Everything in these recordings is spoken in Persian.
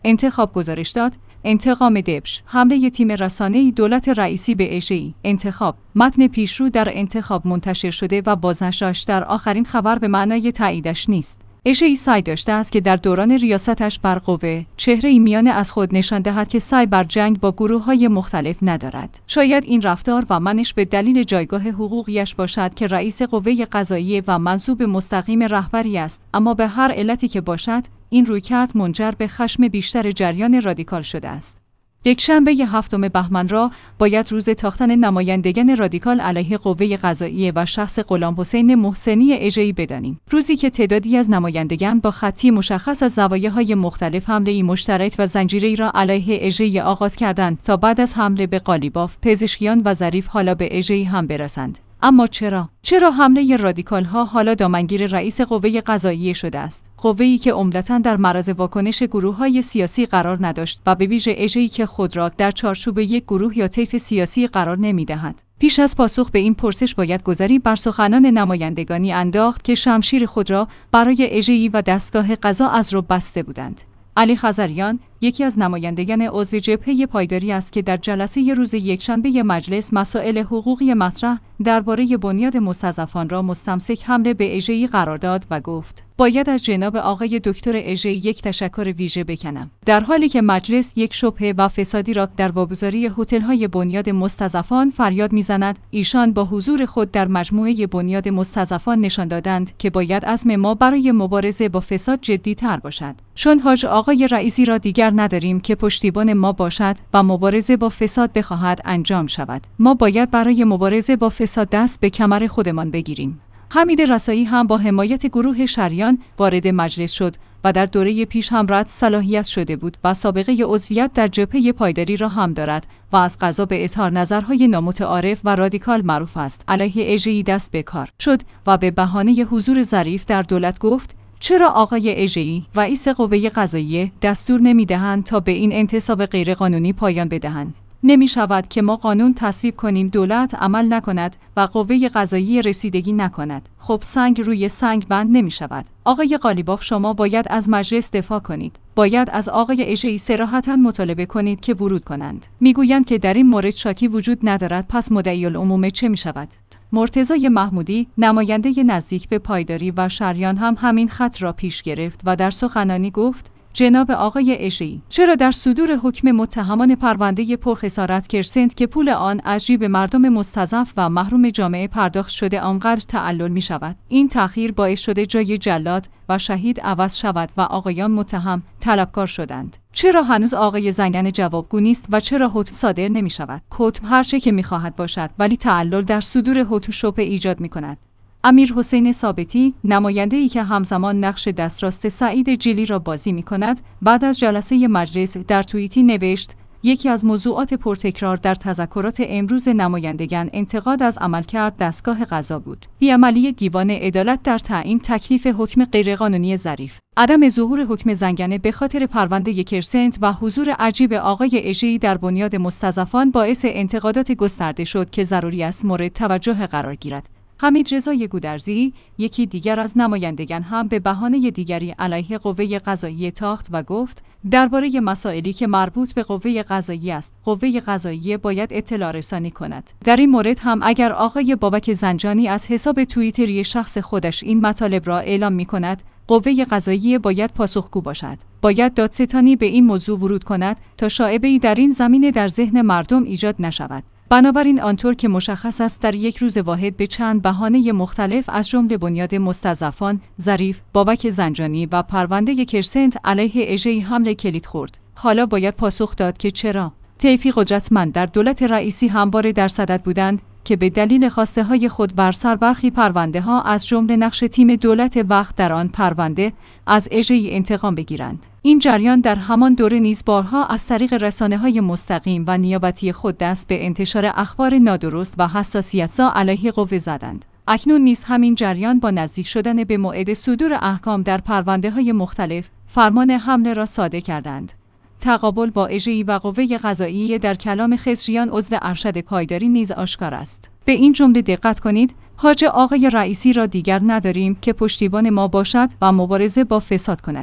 انتخاب گزارش داد. انتقام دبش، حمله تیم رسانه‌ای دولت رئیسی به اژه‌ای. انتخاب، متن پیشرو در انتخاب منتشر شده و بازنشرش در آخرین خبر به معنای تاییدش نیست. اژه‌ای سعی داشته است که در دوران ریاستش بر قوه، چهره‌ای میانه از خود نشان دهد که سعی بر جنگ با گروه‌های مختلف ندارد. شاید این رفتار و منش به دلیل جایگاه حقوقیش باشد که رئیس قوه قضاییه و منصوب مستقیم رهبری است، اما به هر علتی که باشد، این رویکرد منجر به خشم بیشتر جریان رادیکال شده است. یکشنبه 7 بهمن را باید روز تاختن نمایندگان رادیکال علیه قوه قضاییه و شخص غلامحسین محسنی اژه‌ای بدانیم. روزی که تعدادی از نمایندگان با خطی مشخص از زوایاهای مختلف حمله‌ای مشترک و زنجیره‌ای را علیه اژه‌ای آغاز کردند تا بعد از حمله به قالیباف، پزشکیان و ظریف حالا به اژه‌ای هم برسند. اما چرا حمله رادیکال‌ها حالا دامنگیر رئیس قوه قضاییه شده است؟ قوه‌ای که عمدتاً در معرض واکنش گروه‌های سیاسی قرار نداشت و به ویژه اژه‌ای که خود را در چارچوب یک گروه یا طیف سیاسی قرار نمی‌دهد. پیش از پاسخ به این پرسش باید گذری بر سخنان نمایندگانی انداخت که شمشیر خود را برای اژه‌ای و دستگاه قضا از رو بسته بودند. علی خزریان، یکی از نمایندگان عضو جبهه پایداری است که در جلسه روز یکشنبه مجلس مسائل حقوقی مطرح درباره بنیاد مستضعفان را مستمسک حمله به اژه‌ای قرار داد و گفت: باید از جناب آقای دکتر اژه‌ای یک تشکر ویژه بکنم. در حالی که مجلس یک شبهه و فسادی را در واگذاری هتل‌های بنیاد مستضعفان فریاد می‌زند، ایشان با حضور خود در مجموعه بنیاد مستضعفان نشان دادند که باید عزم ما برای مبارزه با فساد جدی‌تر باشد. چون حاج آقای رئیسی را دیگر نداریم که پشتیبان ما باشد و مبارزه با فساد بخواهد انجام شود. ما باید برای مبارزه با فساد دست به کمر خودمان بگیریم. حمید رسایی هم با حمایت گروه شریان وارد مجلس شد و در دوره پیش هم رد صلاحیت شده بود و سابقه عضویت در جبهه پایداری را هم دارد و از قضا به اظهار نظرهای نامتعارف و رادیکال معروف است. علیه اژه‌ای دست به کار شد و به بهانه حضور ظریف در دولت گفت: چرا آقای اژه‌ای رئیس قوه قضاییه دستور نمی‌دهند تا به این انتصاب غیرقانونی پایان بدهند؟ نمی شود که ما قانون تصویب کنیم دولت عمل نکند و قوه قضاییه رسیدگی نکند. خب سنگ روی سنگ بند نمی شود. آقای قالیباف، شما باید از مجلس دفاع کنید. باید از آقای اژه‌ای صراحتاً مطالبه کنید که ورود کنند. میگویند که در این مورد شاکی وجود ندارد، پس مدعی العموم چه می شود؟ مرتضی محمودی، نماینده نزدیک به پایداری و شریان هم همین خط را پیش گرفت و در سخنرانی گفت: جناب آقای اژه‌ای، چرا در صدور حکم متهمان پرونده پرخسارت کرسنت که پول آن از جیب مردم مستضعف و محروم جامعه پرداخت شده آنقدر تعلل می شود؟ این تأخیر باعث شده جای جلاد و شهید عوض شود و آقایان متهم طلبکار شدند. چرا هنوز آقای زنگنه جوابگو نیست و چرا حکم صادر نمی شود؟ حکم هر چه که می خواهد باشد، ولی تعلل در صدور حکم شبهه ایجاد می کند. امیرحسین ثابتی، نماینده‌ای که همزمان نقش دستراست سعید جیلی را بازی می‌کند، بعد از جلسه مجلس در توییتی نوشت: یکی از موضوعات پرتکرار در تذکرات امروز نمایندگان انتقاد از عملکرد دستگاه قضا بود. بیعملی دیوان عدالت در تعیین تکلیف حکم غیرقانونی ظریف. عدم ظهور حکم زنگنه به خاطر پرونده کرسنت و حضور عجیب آقای اژه‌ای در بنیاد مستضعفان باعث انتقادات گسترده شد که ضروری است مورد توجه قرار گیرد. حمید رضای گودرزی، یکی دیگر از نمایندگان، هم به بهانه دیگری علیه قوه قضاییه تاخت و گفت: درباره مسائلی که مربوط به قوه قضاییه است، قوه قضاییه باید اطلاع رسانی کند. در این مورد هم اگر آقای بابک زنجانی از حساب توییتری شخص خودش این مطالب را اعلام می‌کند، قوه قضاییه باید پاسخگو باشد. باید دادستانی به این موضوع ورود کند تا شائبه‌ای در این زمینه در ذهن مردم ایجاد نشود. بنابراین آنطور که مشخص است در یک روز واحد به چند بهانه مختلف از جمله بنیاد مستضعفان، ظریف، بابک زنجانی و پرونده کرسنت علیه اژه‌ای حمله کلید خورد. حالا باید پاسخ داد که چرا طیفی قدرتمند در دولت رئیسی همواره در صدد بودند که به دلیل خواسته های خود بر سر برخی پرونده ها از جمله نقش تیم دولت وقت در آن پرونده از اژه‌ای انتقام بگیرند. این جریان در همان دوره نیز بارها از طریق رسانه‌های مستقیم و نیابتی خود دست به انتشار اخبار نادرست و حساسیت‌زا علیه قوه زدند. اکنون نیز همین جریان با نزدیک شدن به موعد صدور احکام در پرونده‌های مختلف فرمان حمله را صادر کردند. تقابل با اژه‌ای و قوه قضاییه در کلام خضریان عضو ارشد پایداری نیز آشکار است. به این جمله دقت کنید: حاج آقای رئیسی را دیگر نداریم که پشتیبان ما باشد و مبارزه با فساد کند.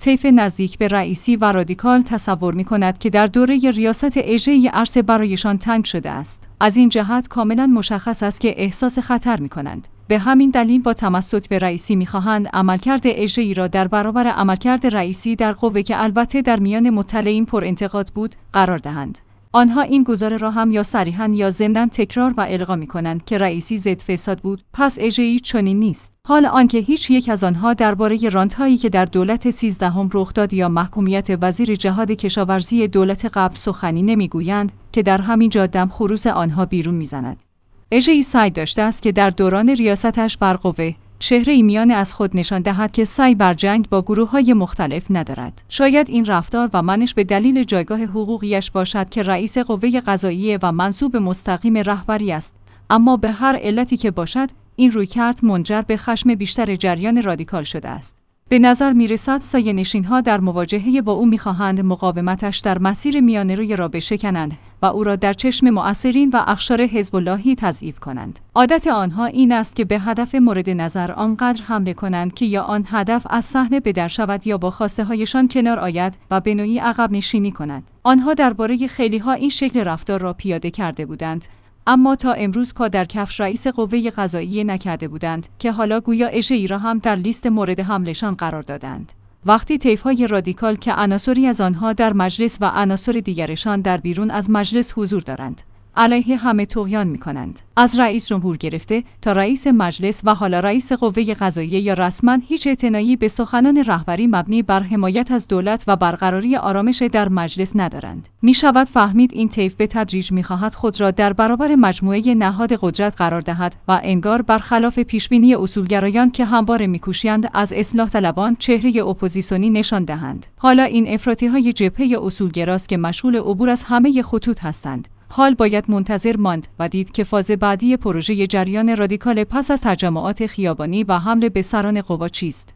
طیف نزدیک به رئیسی و رادیکال تصور می‌کند که در دوره ریاست اژه‌ای عرصه برایشان تنگ شده است. از این جهت کاملا مشخص است که احساس خطر می‌کنند. به همین دلیل با تمسک به رئیسی می‌خواهند عملکرد اژه‌ای را در برابر عملکرد رئیسی در قوه که البته در میان مطلعین پر انتقاد بود قرار دهند. آنها این گزاره را هم یا صریحاً یا ضمناً تکرار و القا می‌کنند که رئیسی ضد فساد بود، پس اژه‌ای چنین نیست. حال آنکه هیچ یک از آنها درباره رانت‌هایی که در دولت 13 رخ داد یا محکومیت وزیر جهاد کشاورزی دولت قبل سخنی نمی‌گویند که در همین جا دم خروس آنها بیرون می‌زند. اژه‌ای سعی داشته است که در دوران ریاستش بر قوه چهره‌ای میانه از خود نشان دهد که سعی بر جنگ با گروه‌های مختلف ندارد. شاید این رفتار و منش به دلیل جایگاه حقوقیش باشد که رئیس قوه قضاییه و منصوب مستقیم رهبری است، اما به هر علتی که باشد این رویکرد منجر به خشم بیشتر جریان رادیکال شده است. به نظر می‌رسد سایه‌نشین‌ها در مواجهه با او می‌خواهند مقاومتش در مسیر میانه‌روی را بشکنند و او را در چشم مؤثرین و اقشار حزب اللهی تضعیف کنند. عادت آنها این است که به هدف مورد نظر آنقدر حمله کنند که یا آن هدف از صحنه به در شود یا با خواسته‌هایشان کنار آید و به نوعی عقب نشینی کند. آنها درباره خیلی‌ها این شکل رفتار را پیاده کرده بودند، اما تا امروز پا در کفش رئیس قوه قضاییه نکرده بودند که حالا گویا اژه‌ای را هم در لیست مورد حمله‌شان قرار دادند. وقتی طیف‌های رادیکال که عناصری از آنها در مجلس و عناصر دیگرشان در بیرون از مجلس حضور دارند، علیه همه طغیان می‌کنند. از رئیس جمهور گرفته تا رئیس مجلس و حالا رئیس قوه قضاییه یا رسما هیچ اعتنایی به سخنان رهبری مبنی بر حمایت از دولت و برقراری آرامش در مجلس ندارند. می‌شود فهمید این طیف به تدریج می‌خواهد خود را در برابر مجموعه نهاد قدرت قرار دهد و انگار برخلاف پیشبینی اصولگرایان که همواره می‌کوشیدند از اصلاح طلبان چهره اپوزیسیونی نشان دهند. حالا این افراطی‌های جبهه اصولگراست که مشغول عبور از همه خطوط هستند. حال باید منتظر ماند و دید که فاز بعدی پروژه جریان رادیکال پس از تجمعات خیابانی و حمله به سران قوا چیست.